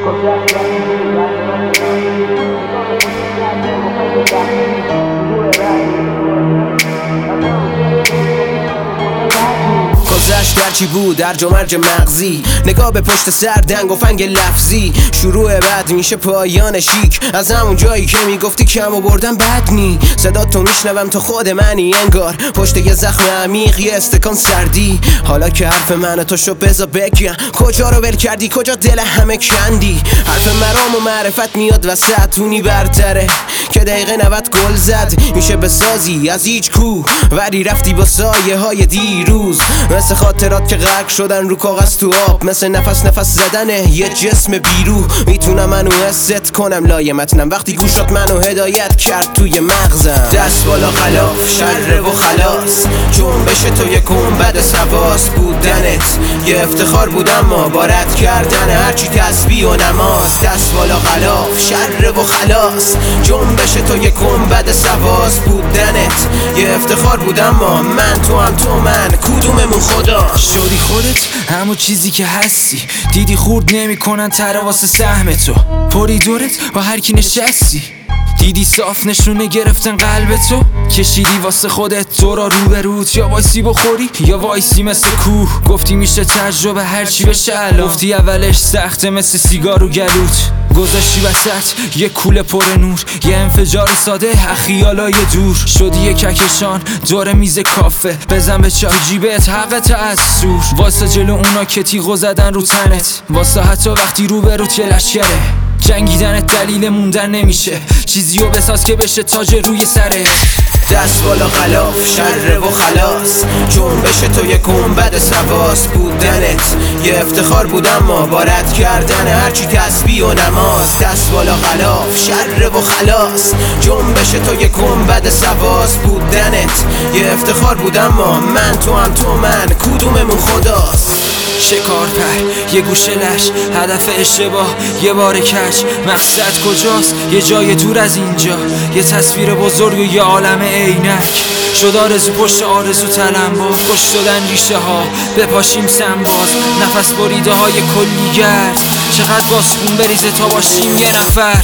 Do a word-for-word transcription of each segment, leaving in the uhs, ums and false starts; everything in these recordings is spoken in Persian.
گذشت درچی بود درج و مرج مغزی، نگاه به پشت سر دنگ و فنگ لفظی. شروع بد میشه پایان شیک، از همون جایی که میگفتی کم و بردم بد نی. صدا تو میشنوم تو خود منی انگار، پشت یه زخم عمیق یه استکان سردی. حالا که حرف من تو شو بزا بگم، کجا رو ول کردی کجا دل همه کندی. حرف مرام و معرفت میاد وسط، اونی برتره که دقیقه نود گل زد. میشه بسازی از هیچ کو ولی رفتی با سایه های دیروز، مثل خاطرات که غرق شدن رو کاغذ تو آب، مثل نفس نفس زدن یه جسم بیرو. میتونم منو حست کنم لایه متنم وقتی گوشات منو هدایت کرد توی مغزم. دست بالا خلاف شر و خلاص، جنبش تو یه گنبد سواس. بودنت یه افتخار بود اما بارد کردن هرچی تسبیح و نماز. دست بالا خلاف شر و خلاص، جنبش تو یه گنبد سواس. بودنت یه افتخار بود اما من تو هم تو من، کدوممون خدا شدی خودت همون چیزی که هستی. دیدی خورد نمی کنن تره واسه سهم تو، پری دورت با هر کی نشستی. دیدی صاف نشونه گرفتن قلب تو، کشیدی واسه خودت تو را رو به روت. یا وایسی بخوری یا وایسی مثل کوه، گفتی میشه تجربه هرچی بشه الان. گفتی اولش سخته مثل سیگار و گلوت، گذاشتی وسط یه کوله پر نور. یه انفجار ساده خیالای دور، شدی یه کهکشان دور میز کافه. بزن به چای جیبت حق تأثیر، واسه جلو اونا که تیغو زدن رو تنت، واسه حتی وقتی رو به روت یه لشکره. جنگیدنت دلیل موندن نمیشه، چیزیو بساز که بشه تاج روی سرت. دست بالا خلاف شر و خلاص، جنبش تو یه گنبد سواس. بودنت یه افتخار بود اما بارد کردن هرچی تسبیح و نماز. دست بالا خلاف شر و خلاص، جنبش تو یه گنبد سواس. بودنت یه افتخار بود اما من تو هم تو من، کدوممون خداست. شکار پر یه گوشه لش، هدف اشتباه یه بار کش. مقصد کجاست یه جای دور از اینجا، یه تصویر بزرگ و یه عالم عینک. شد آرزو پشت آرزو تلمبار، خوش شدن ریشه ها بپاشیم سنباز. نفس بریده های کلیگر، چقدر باسپون بریزه تا باشیم یه نفر.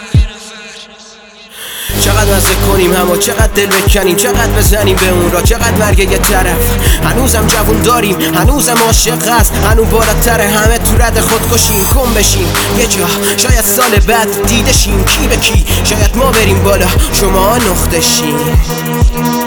چقدر مزه کنیم همو، چقدر دل بکنیم، چقدر بزنیم به اون را، چقدر مرگ یه طرف. هنوزم جوون داریم، هنوزم عاشق است، هنو بالاتر همه تو رد خودکشیم. کن بشیم یه جا، شاید سال بعد دیده شیم کی به کی. شاید ما بریم بالا شما نقطه شیم.